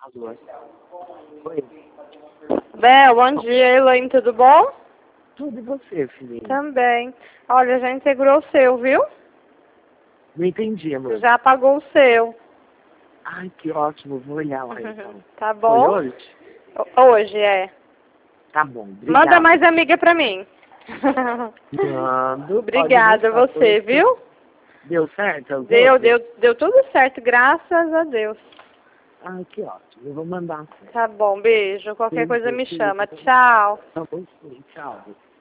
Alô? Oi. Bel, bom dia, Elaine, tudo bom? Tudo e você, filhinha? Também. Olha, já integrou o seu, viu? Não entendi, amor. Já apagou o seu. Ai, que ótimo. Vou olhar lá, então. Tá Foi bom? hoje? Hoje, é. Tá bom, obrigado. Manda mais amiga pra mim. Mando. Obrigada a você, viu? Deu certo? as Deu outras? tudo certo, graças a Deus. Ai, que ótimo. Eu vou mandar sim. Tá bom, beijo. Qualquer coisa me Beijo, chama. filha. Tchau. Tá bom, sim. Tchau.